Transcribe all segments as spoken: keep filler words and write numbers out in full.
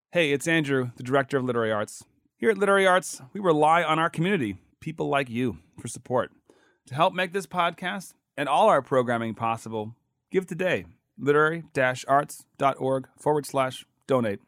Hey, it's Andrew, the Director of Literary Arts. Here at Literary Arts, we rely on our community, people like you, for support. To help make this podcast and all our programming possible, give today. literary-arts.org forward slash donate.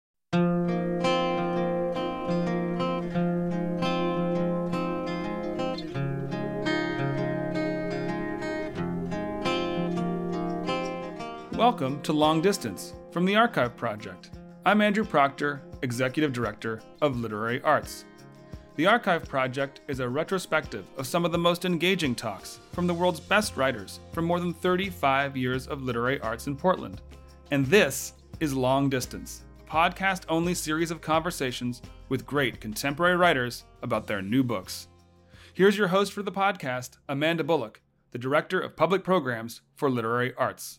Welcome to Long Distance from the Archive Project. I'm Andrew Proctor, Executive Director of Literary Arts. The Archive Project is a retrospective of some of the most engaging talks from the world's best writers from more than thirty-five years of literary arts in Portland. And this is Long Distance, a podcast-only series of conversations with great contemporary writers about their new books. Here's your host for the podcast, Amanda Bullock, the Director of Public Programs for Literary Arts.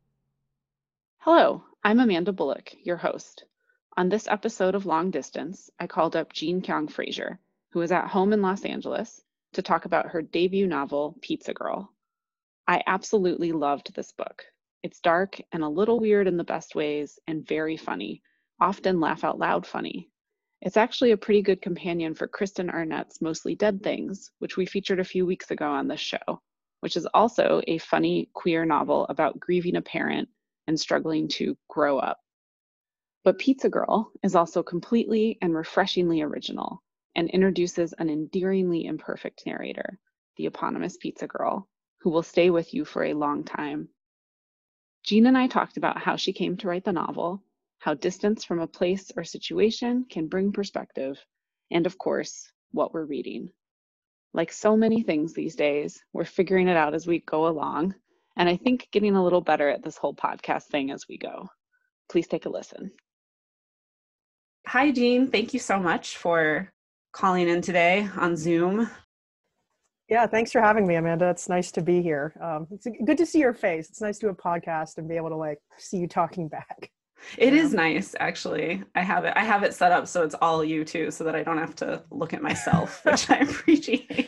Hello, I'm Amanda Bullock, your host. On this episode of Long Distance, I called up Jean Kyung Fraser, who is at home in Los Angeles, to talk about her debut novel, Pizza Girl. I absolutely loved this book. It's dark and a little weird in the best ways and very funny, often laugh out loud funny. It's actually a pretty good companion for Kristen Arnett's Mostly Dead Things, which we featured a few weeks ago on this show, which is also a funny queer novel about grieving a parent and struggling to grow up. But Pizza Girl is also completely and refreshingly original and introduces an endearingly imperfect narrator, the eponymous Pizza Girl, who will stay with you for a long time. Jean and I talked about how she came to write the novel, how distance from a place or situation can bring perspective, and of course, what we're reading. Like so many things these days, we're figuring it out as we go along, and I think getting a little better at this whole podcast thing as we go. Please take a listen. Hi, Jean. Thank you so much for calling in today on Zoom. Yeah, thanks for having me, Amanda. It's nice to be here. Um, it's good to see your face. It's nice to do a podcast and be able to like see you talking back. It is nice, actually. I have it. I have it set up so it's all you too, so that I don't have to look at myself, which I appreciate.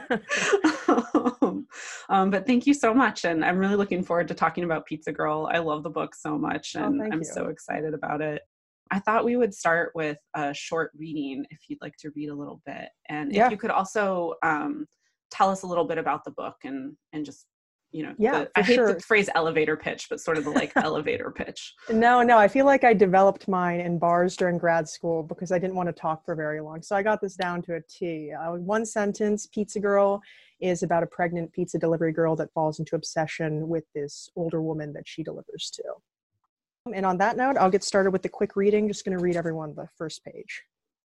um, um, but thank you so much, and I'm really looking forward to talking about Pizza Girl. I love the book so much, and oh, I'm you. so excited about it. I thought we would start with a short reading, if you'd like to read a little bit, and yeah. if you could also um, tell us a little bit about the book and and just. You know, yeah, the, I hate sure. the phrase elevator pitch, but sort of the like elevator pitch. No, no, I feel like I developed mine in bars during grad school because I didn't want to talk for very long. So I got this down to a T. Uh, one sentence, Pizza Girl is about a pregnant pizza delivery girl that falls into obsession with this older woman that she delivers to. And on that note, I'll get started with the quick reading. Just going to read everyone the first page.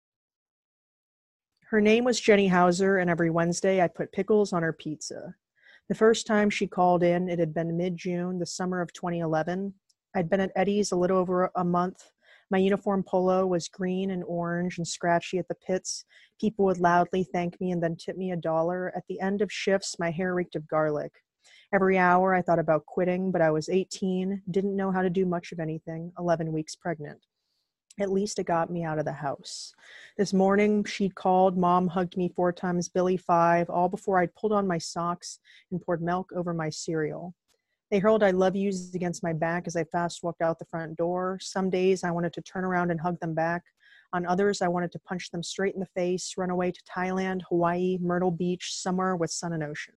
Her name was Jenny Hauser, and every Wednesday I put pickles on her pizza. The first time she called in, it had been mid-June, the summer of twenty eleven. I'd been at Eddie's a little over a month. My uniform polo was green and orange and scratchy at the pits. People would loudly thank me and then tip me a dollar. At the end of shifts, my hair reeked of garlic. Every hour I thought about quitting, but I was eighteen, didn't know how to do much of anything, eleven weeks pregnant. At least it got me out of the house. This morning, she'd called, Mom hugged me four times, Billy five, all before I'd pulled on my socks and poured milk over my cereal. They hurled I love yous against my back as I fast walked out the front door. Some days I wanted to turn around and hug them back. On others, I wanted to punch them straight in the face, run away to Thailand, Hawaii, Myrtle Beach, somewhere with sun and ocean.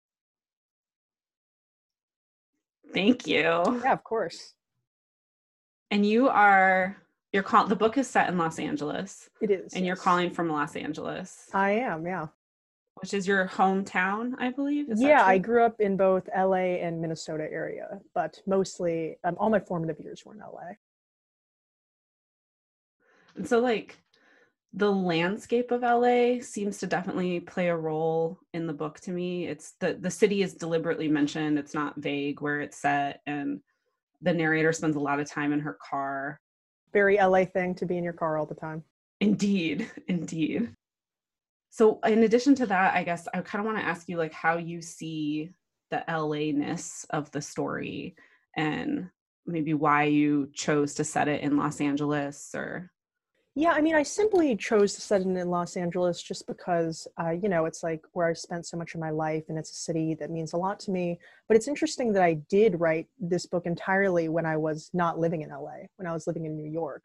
Thank you. Yeah, of course. And you are... You're call- the book is set in Los Angeles. It is. And yes. You're calling from Los Angeles. I am, yeah. Which is your hometown, I believe? Is yeah, I grew up in both L A and Minnesota area, but mostly um, all my formative years were in L A. And so like the landscape of L A seems to definitely play a role in the book to me. It's the, the city is deliberately mentioned. It's not vague where it's set. And the narrator spends a lot of time in her car. Very L A thing to be in your car all the time. Indeed, indeed. So in addition to that, I guess I kind of want to ask you like how you see the L A-ness of the story and maybe why you chose to set it in Los Angeles or... Yeah, I mean, I simply chose to set it in Los Angeles just because, uh, you know, it's like where I spent so much of my life and it's a city that means a lot to me. But it's interesting that I did write this book entirely when I was not living in L A, when I was living in New York.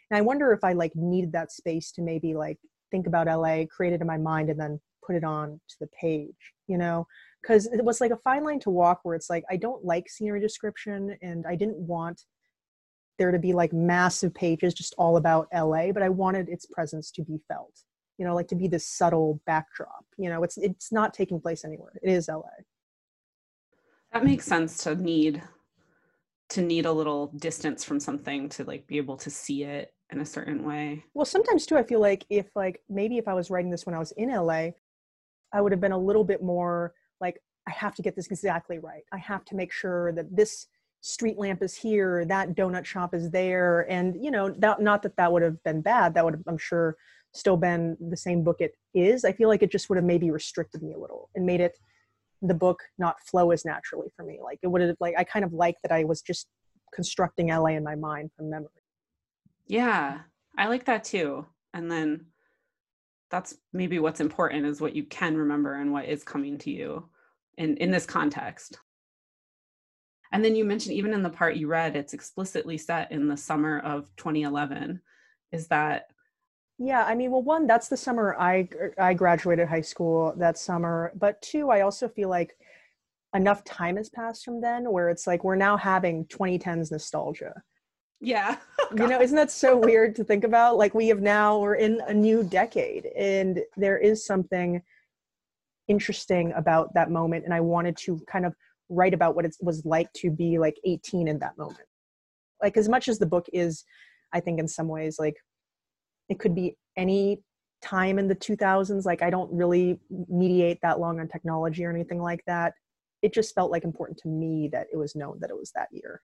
And I wonder if I like needed that space to maybe like think about L A, create it in my mind, and then put it on to the page, you know? Because it was like a fine line to walk where it's like, I don't like scenery description, and I didn't want there to be like massive pages just all about L A, but I wanted its presence to be felt, you know, like to be this subtle backdrop. You know, it's it's not taking place anywhere. It is L A. That makes sense to need to need a little distance from something to like be able to see it in a certain way. Well, sometimes too, I feel like if like maybe if I was writing this when I was in L A, I would have been a little bit more like, I have to get this exactly right. I have to make sure that this street lamp is here, that donut shop is there. And, you know, that, not that that would have been bad. That would have, I'm sure, still been the same book it is. I feel like it just would have maybe restricted me a little and made it, the book, not flow as naturally for me. Like it would have, like, I kind of like that I was just constructing L A in my mind from memory. Yeah, I like that too. And then that's maybe what's important is what you can remember and what is coming to you in, in this context. And then you mentioned even in the part you read, it's explicitly set in the summer of twenty eleven. Is that? Yeah, I mean, well, one, that's the summer I I graduated high school that summer. But two, I also feel like enough time has passed from then where it's like we're now having twenty tens nostalgia. Yeah. You know, isn't that so weird to think about? Like we have now, we're in a new decade, and there is something interesting about that moment. And I wanted to kind of write about what it was like to be like eighteen in that moment. Like as much as the book is, I think in some ways, like it could be any time in the two thousands. Like I don't really mediate that long on technology or anything like that. It just felt like important to me that it was known that it was that year.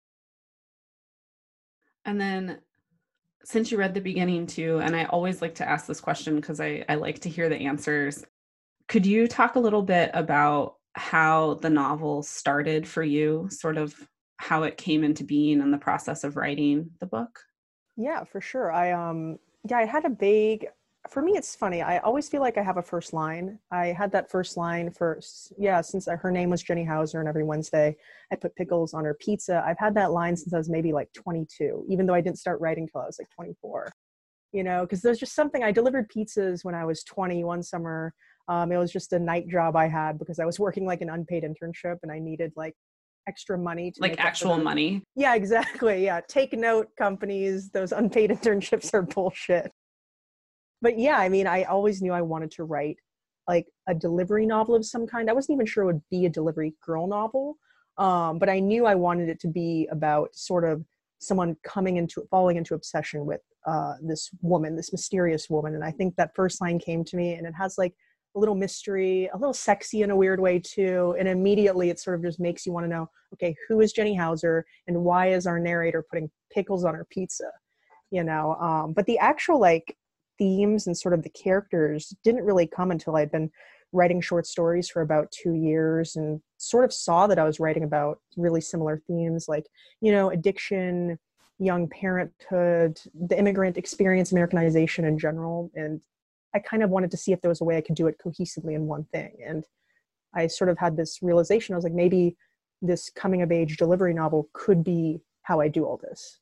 And then since you read the beginning too, and I always like to ask this question because I, I like to hear the answers, could you talk a little bit about how the novel started for you, sort of how it came into being and the process of writing the book? Yeah, for sure. I, um, yeah, I had a vague, for me, it's funny. I always feel like I have a first line. I had that first line first. Yeah, since her name was Jenny Hauser and every Wednesday I put pickles on her pizza. I've had that line since I was maybe like twenty-two, even though I didn't start writing till I was like twenty-four, you know, because there's just something, I delivered pizzas when I was twenty one summer. Um, it was just a night job I had because I was working like an unpaid internship and I needed like extra money to like actual money. Yeah, exactly. Yeah. Take note, companies, those unpaid internships are bullshit. But yeah, I mean, I always knew I wanted to write like a delivery novel of some kind. I wasn't even sure it would be a delivery girl novel. Um, but I knew I wanted it to be about sort of someone coming into, falling into obsession with uh, this woman, this mysterious woman. And I think that first line came to me and it has like a little mystery, a little sexy in a weird way too. And immediately it sort of just makes you want to know, okay, who is Jenny Hauser and why is our narrator putting pickles on her pizza? You know, um, but the actual like themes and sort of the characters didn't really come until I'd been writing short stories for about two years and sort of saw that I was writing about really similar themes like, you know, addiction, young parenthood, the immigrant experience, Americanization in general. And I kind of wanted to see if there was a way I could do it cohesively in one thing. And I sort of had this realization. I was like, maybe this coming of age delivery novel could be how I do all this.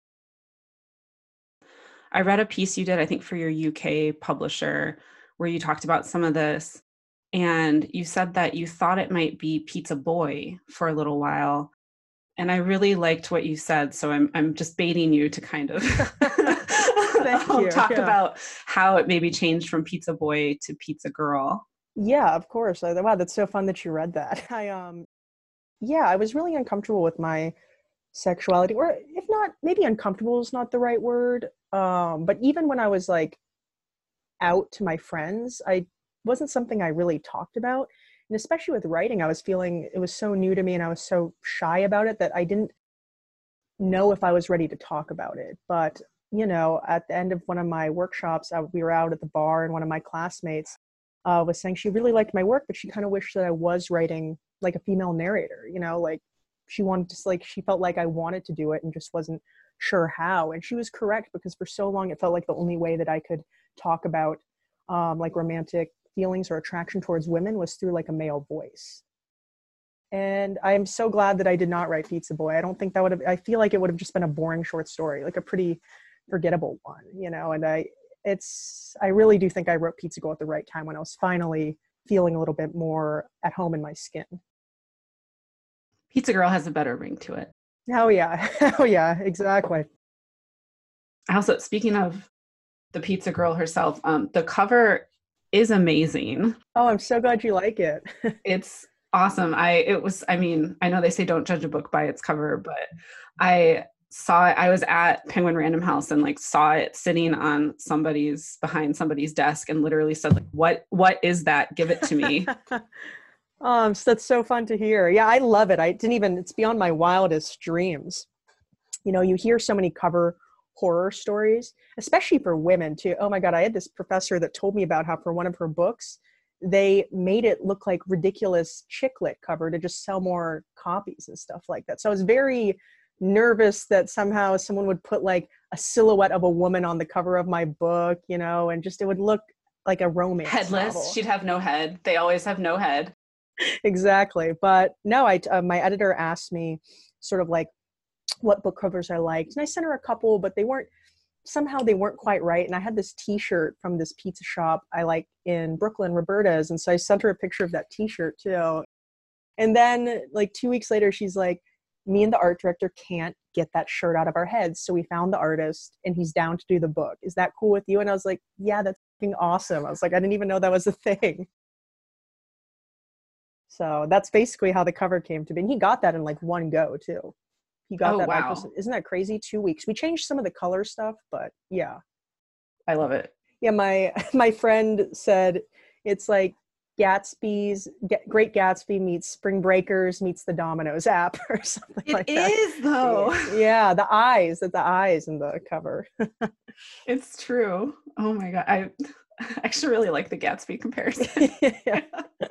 I read a piece you did, I think for your U K publisher, where you talked about some of this. And you said that you thought it might be Pizza Boy for a little while. And I really liked what you said. So I'm I'm just baiting you to kind of Thank you. talk Yeah. about how it maybe changed from Pizza Boy to Pizza Girl. Yeah, of course. I, wow, that's so fun that you read that. I um, yeah, I was really uncomfortable with my sexuality, or if not, maybe uncomfortable is not the right word. Um, but even when I was like out to my friends, I wasn't something I really talked about. And especially with writing, I was feeling it was so new to me and I was so shy about it that I didn't know if I was ready to talk about it. But, you know, at the end of one of my workshops, I, we were out at the bar and one of my classmates uh, was saying she really liked my work, but she kind of wished that I was writing like a female narrator, you know, like she wanted to, like, she felt like I wanted to do it and just wasn't sure how. And she was correct, because for so long it felt like the only way that I could talk about um, like romantic feelings or attraction towards women was through like a male voice. And I'm so glad that I did not write Pizza Boy. I don't think that would have, I feel like it would have just been a boring short story, like a pretty forgettable one, you know, and I, it's, I really do think I wrote Pizza Girl at the right time when I was finally feeling a little bit more at home in my skin. Pizza Girl has a better ring to it. Oh yeah. Oh yeah, exactly. Also, speaking of the Pizza Girl herself, um, the cover is amazing. Oh, I'm so glad you like it. It's awesome. I, it was, I mean, I know they say don't judge a book by its cover, but I saw it, I was at Penguin Random House and like saw it sitting on somebody's, behind somebody's desk and literally said like, what, what is that? Give it to me. Um, so that's so fun to hear. Yeah, I love it. I didn't even, it's beyond my wildest dreams. You know, you hear so many cover horror stories, especially for women too. Oh my God, I had this professor that told me about how for one of her books, they made it look like ridiculous chick lit cover to just sell more copies and stuff like that. So I was very nervous that somehow someone would put like a silhouette of a woman on the cover of my book, you know, and just, it would look like a romance Headless. novel. She'd have no head. They always have no head. Exactly. But no, I, uh, my editor asked me sort of like what book covers I liked. And I sent her a couple, but they weren't, somehow they weren't quite right. And I had this t-shirt from this pizza shop I like in Brooklyn, Roberta's. And so I sent her a picture of that t-shirt too. And then like two weeks later, she's like, me and the art director can't get that shirt out of our heads. So we found the artist and he's down to do the book. Is that cool with you? And I was like, yeah, that's fucking awesome. I was like, I didn't even know that was a thing. So that's basically how the cover came to be. And he got that in like one go too. He got oh, that. Wow. Like, isn't that crazy? Two weeks. We changed some of the color stuff, but yeah. I love it. Yeah. My, my friend said it's like Gatsby's Get, Great Gatsby meets Spring Breakers meets the Domino's app or something It like that. It is though. Yeah. The eyes, the eyes in the cover. It's true. Oh my God. I actually really like the Gatsby comparison. Yeah.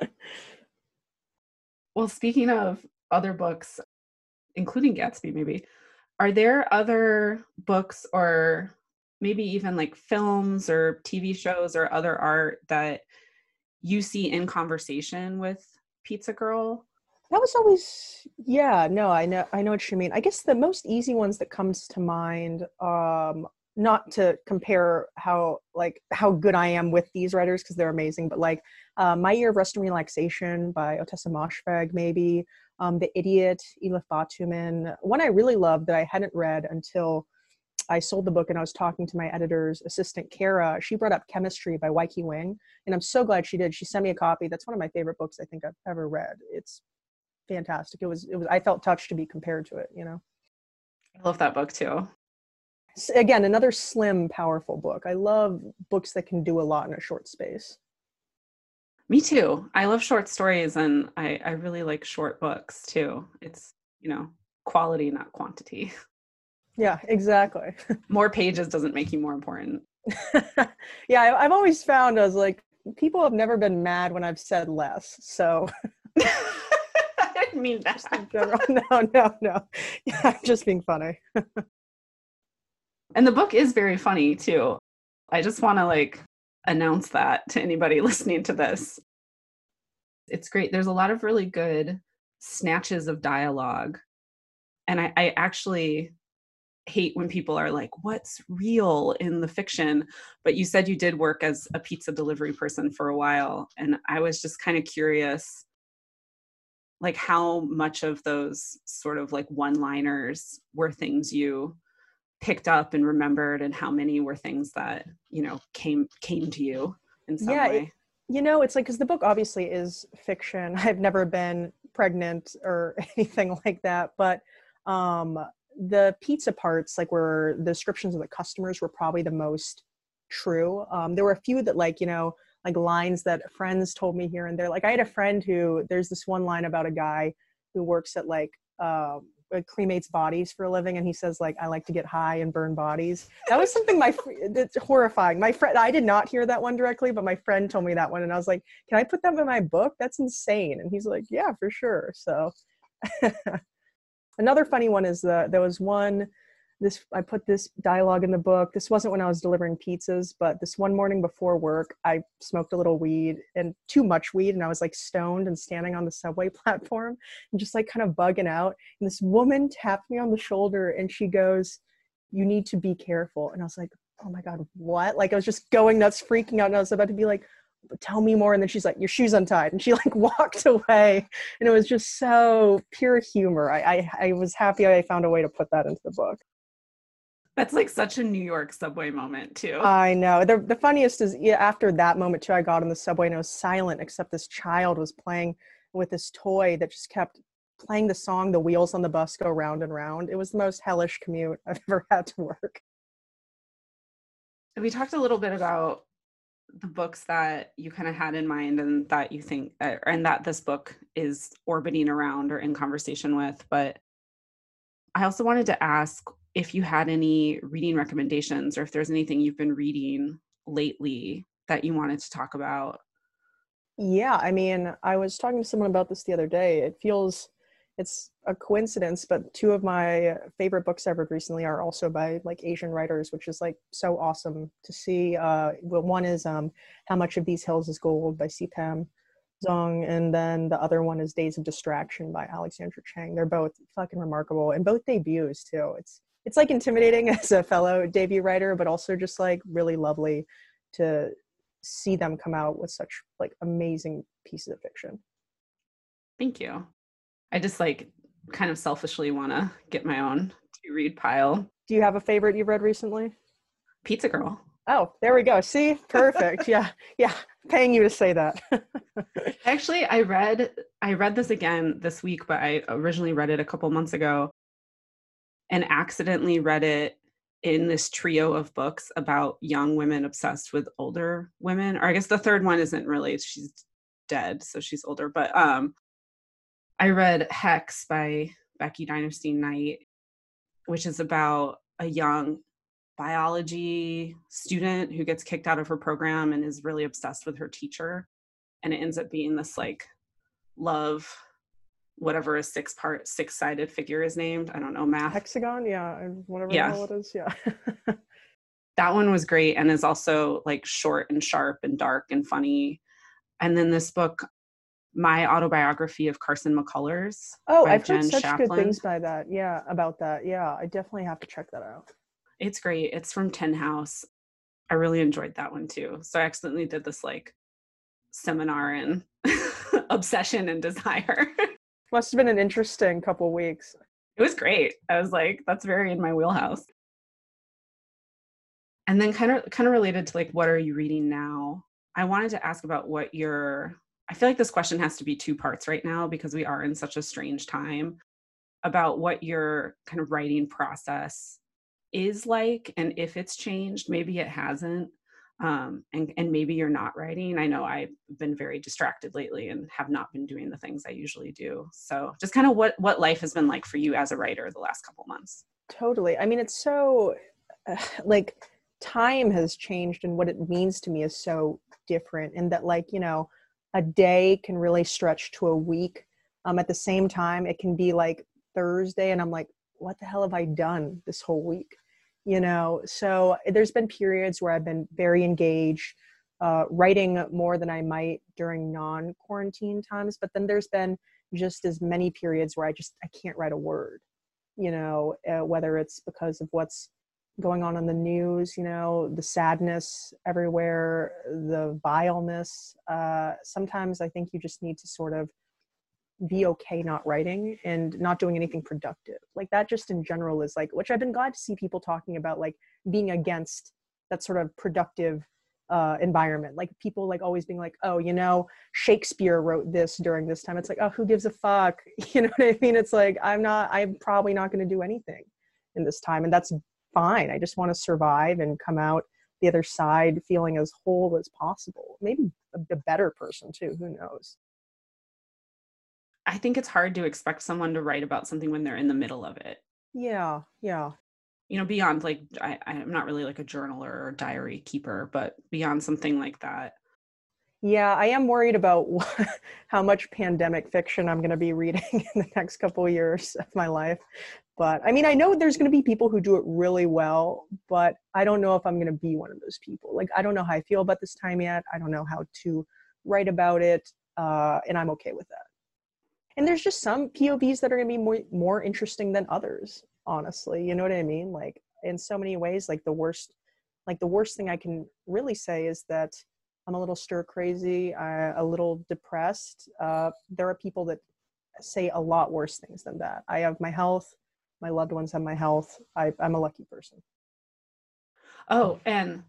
Well, speaking of other books, including Gatsby, maybe, are there other books or maybe even like films or T V shows or other art that you see in conversation with Pizza Girl? That was always, yeah, no, I know, I know what you mean. I guess the most easy ones that comes to mind, um, not to compare how, like, how good I am with these writers, because they're amazing, but like uh, My Year of Rest and Relaxation by Ottessa Moshfegh, maybe, um, The Idiot, Elif Batuman. One I really loved that I hadn't read until I sold the book and I was talking to my editor's assistant, Kara. She brought up Chemistry by Weike Wing, and I'm so glad she did. She sent me a copy. That's one of my favorite books I think I've ever read. It's fantastic. It was, it was, I felt touched to be compared to it, you know? I love that book too. Again, another slim, powerful book. I love books that can do a lot in a short space. Me too. I love short stories and I, I really like short books too. It's, you know, quality, not quantity. Yeah, exactly. More pages doesn't make you more important. Yeah, I, I've always found I was like, people have never been mad when I've said less. So I didn't mean that. Just in general. No, no, no. Yeah, I'm just being funny. And the book is very funny too. I just want to like announce that to anybody listening to this. It's great. There's a lot of really good snatches of dialogue. And I, I actually hate when people are like, what's real in the fiction? But you said you did work as a pizza delivery person for a while. And I was just kind of curious, like how much of those sort of like one-liners were things you picked up and remembered, and how many were things that, you know, came came to you in some yeah, way? It, you know, it's like, because the book obviously is fiction. I've never been pregnant or anything like that, but um, the pizza parts, like where the descriptions of the customers were probably the most true. Um, there were a few that like, you know, like lines that friends told me here and there. Like I had a friend who, there's this one line about a guy who works at like, um, cremates bodies for a living, and he says like, I like to get high and burn bodies. That was something my that's horrifying. My friend, I did not hear that one directly, but my friend told me that one, and I was like, can I put that in my book? That's insane. And he's like, yeah, for sure. So another funny one is the there was one this I put this dialogue in the book. This wasn't when I was delivering pizzas, but this one morning before work, I smoked a little weed, and too much weed, and I was like stoned and standing on the subway platform and just like kind of bugging out. And this woman tapped me on the shoulder and she goes, you need to be careful. And I was like, oh my God, what? Like I was just going nuts, freaking out. And I was about to be like, tell me more. And then she's like, your shoe's untied. And she like walked away. And it was just so pure humor. I, I, I was happy I found a way to put that into the book. That's like such a New York subway moment too. I know. The, the funniest is yeah, after that moment too, I got on the subway and it was silent except this child was playing with this toy that just kept playing the song, The Wheels on the Bus Go Round and Round. It was the most hellish commute I've ever had to work. We talked a little bit about the books that you kind of had in mind and that you think, uh, and that this book is orbiting around or in conversation with. But I also wanted to ask if you had any reading recommendations or if there's anything you've been reading lately that you wanted to talk about. Yeah, I mean, I was talking to someone about this the other day. It feels, it's a coincidence, but two of my favorite books I've read recently are also by like Asian writers, which is like so awesome to see. Uh, well, one is um, How Much of These Hills is Gold by Sipam Zong, and then the other one is Days of Distraction by Alexandra Chang. They're both fucking remarkable, and both debuts too. It's it's like intimidating as a fellow debut writer, but also just like really lovely to see them come out with such like amazing pieces of fiction. Thank you. I just like kind of selfishly want to get my own to read pile. Do you have a favorite you've read recently? Pizza Girl. Oh, there we go. See? Perfect. Yeah. Yeah. Paying you to say that. Actually, I read I read this again this week, but I originally read it a couple months ago and accidentally read it in this trio of books about young women obsessed with older women. Or I guess the third one isn't really, she's dead, so she's older. But um, I read Hex by Becky Dinerstein Knight, which is about a young biology student who gets kicked out of her program and is really obsessed with her teacher. And it ends up being this like love, whatever a six part, six sided figure is named. I don't know, math. Hexagon. Yeah. Whatever yeah. the hell it is. Yeah. That one was great and is also like short and sharp and dark and funny. And then this book, My Autobiography of Carson McCullers. Oh, I've Jen heard such Shaplin. good things by that. Yeah, about that. Yeah, I definitely have to check that out. It's great. It's from Tin House. I really enjoyed that one too. So I accidentally did this like seminar in obsession and desire. Must have been an interesting couple weeks. It was great. I was like, that's very in my wheelhouse. And then kind of kind of related to like, what are you reading now? I wanted to ask about what your, I feel like this question has to be two parts right now because we are in such a strange time, about what your kind of writing process is like and if it's changed. Maybe it hasn't. Um, and, and maybe you're not writing. I know I've been very distracted lately and have not been doing the things I usually do. So just kind of what, what life has been like for you as a writer the last couple months. Totally. I mean, it's so uh, like time has changed and what it means to me is so different in that like, you know, a day can really stretch to a week. Um, at the same time, it can be like Thursday and I'm like, what the hell have I done this whole week? You know, so there's been periods where I've been very engaged, uh, writing more than I might during non-quarantine times. But then there's been just as many periods where I just, I can't write a word, you know, uh, whether it's because of what's going on in the news, you know, the sadness everywhere, the vileness. Uh, sometimes I think you just need to sort of be okay not writing and not doing anything productive. Like that just in general is like, which I've been glad to see people talking about, like being against that sort of productive uh, environment. Like people like always being like, oh, you know, Shakespeare wrote this during this time. It's like, oh, who gives a fuck? You know what I mean? It's like, I'm not, I'm probably not going to do anything in this time. And that's fine. I just want to survive and come out the other side feeling as whole as possible. Maybe a, a better person too, who knows? I think it's hard to expect someone to write about something when they're in the middle of it. Yeah, yeah. You know, beyond like, I, I'm not really like a journaler or diary keeper, but beyond something like that. Yeah, I am worried about how much pandemic fiction I'm going to be reading in the next couple of years of my life. But I mean, I know there's going to be people who do it really well, but I don't know if I'm going to be one of those people. Like, I don't know how I feel about this time yet. I don't know how to write about it. Uh, and I'm okay with that. And there's just some P O Vs that are going to be more, more interesting than others, honestly. You know what I mean? Like, in so many ways, like the worst, like the worst thing I can really say is that I'm a little stir crazy, uh, a little depressed. Uh, there are people that say a lot worse things than that. I have my health. My loved ones have my health. I, I'm a lucky person. Oh, and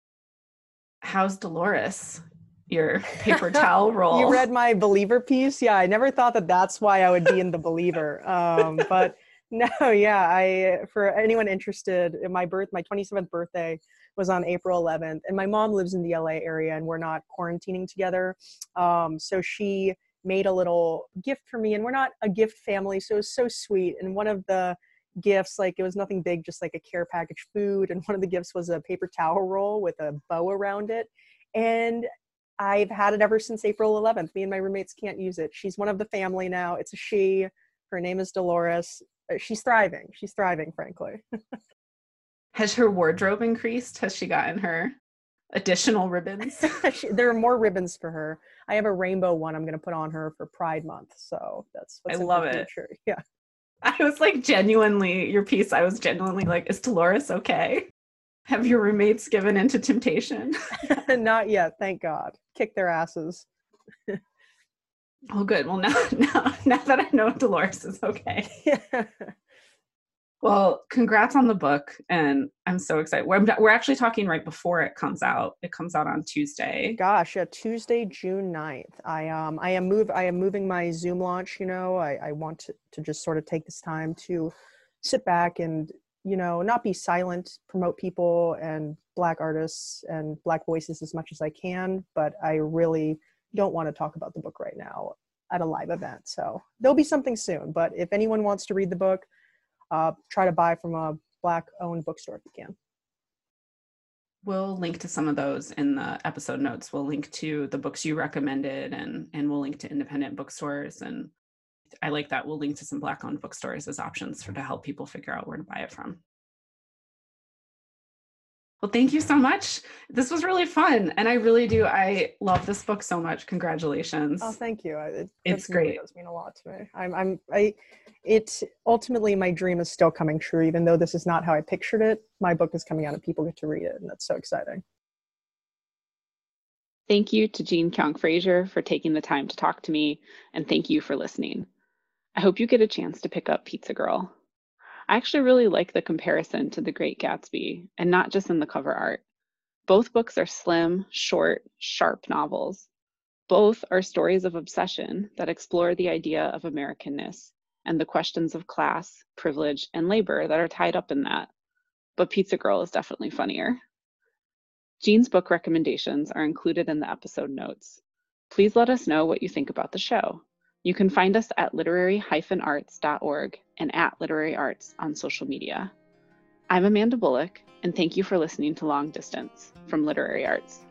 how's Dolores? Your paper towel roll. You read my Believer piece? Yeah, I never thought that that's why I would be in the Believer. Um, but no, yeah, I, for anyone interested, my birth, my twenty-seventh birthday was on April eleventh, and my mom lives in the L A area, and we're not quarantining together. Um, so she made a little gift for me, and we're not a gift family, so it was so sweet. And one of the gifts, like it was nothing big, just like a care package food, and one of the gifts was a paper towel roll with a bow around it. And I've had it ever since April eleventh. Me and my roommates can't use it. She's one of the family now. It's a she. Her name is Dolores. She's thriving. She's thriving, frankly. Has her wardrobe increased? Has she gotten her additional ribbons? she, there are more ribbons for her. I have a rainbow one I'm going to put on her for Pride Month. So that's what's I in love the it. future. Yeah. I was like genuinely, your piece, I was genuinely like, is Dolores okay? Have your roommates given into temptation? Not yet, thank God. Kick their asses. Oh, good. Well, now, now, now that I know Dolores is okay. Yeah. Well, congrats on the book, and I'm so excited. We're, we're actually talking right before it comes out. It comes out on Tuesday. Gosh, yeah, Tuesday, June ninth. I um I am move I am moving my Zoom launch, you know. I, I want to, to just sort of take this time to sit back and, you know, not be silent, promote people and Black artists and Black voices as much as I can, but I really don't want to talk about the book right now at a live event. So there'll be something soon, but if anyone wants to read the book, Uh, try to buy from a Black-owned bookstore if you can. We'll link to some of those in the episode notes. We'll link to the books you recommended, and and we'll link to independent bookstores. And I like that. We'll link to some Black-owned bookstores as options for to help people figure out where to buy it from. Well, thank you so much. This was really fun, and I really do. I love this book so much. Congratulations. Oh, thank you. It, it's it great. Really does mean a lot to me. I'm, I'm, I, it ultimately my dream is still coming true, even though this is not how I pictured it. My book is coming out and people get to read it, and that's so exciting. Thank you to Jean Kyung Fraser for taking the time to talk to me, and thank you for listening. I hope you get a chance to pick up Pizza Girl. I actually really like the comparison to The Great Gatsby, and not just in the cover art. Both books are slim, short, sharp novels. Both are stories of obsession that explore the idea of Americanness and the questions of class, privilege, and labor that are tied up in that. But Pizza Girl is definitely funnier. Jean's book recommendations are included in the episode notes. Please let us know what you think about the show. You can find us at literary dash arts dot org and at Literary Arts on social media. I'm Amanda Bullock, and thank you for listening to Long Distance from Literary Arts.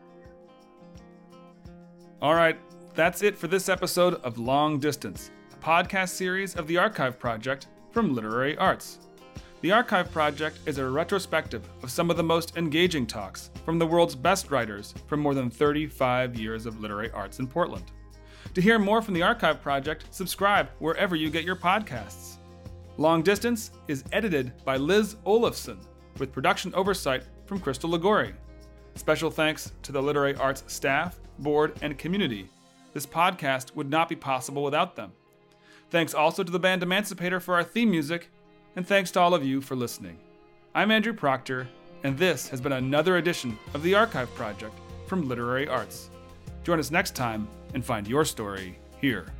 All right, that's it for this episode of Long Distance, a podcast series of the Archive Project from Literary Arts. The Archive Project is a retrospective of some of the most engaging talks from the world's best writers from more than thirty-five years of literary arts in Portland. To hear more from the Archive Project, subscribe wherever you get your podcasts. Long Distance is edited by Liz Olafson, with production oversight from Crystal Ligori. Special thanks to the Literary Arts staff, board, and community. This podcast would not be possible without them. Thanks also to the band Emancipator for our theme music, and thanks to all of you for listening. I'm Andrew Proctor, and this has been another edition of the Archive Project from Literary Arts. Join us next time and find your story here.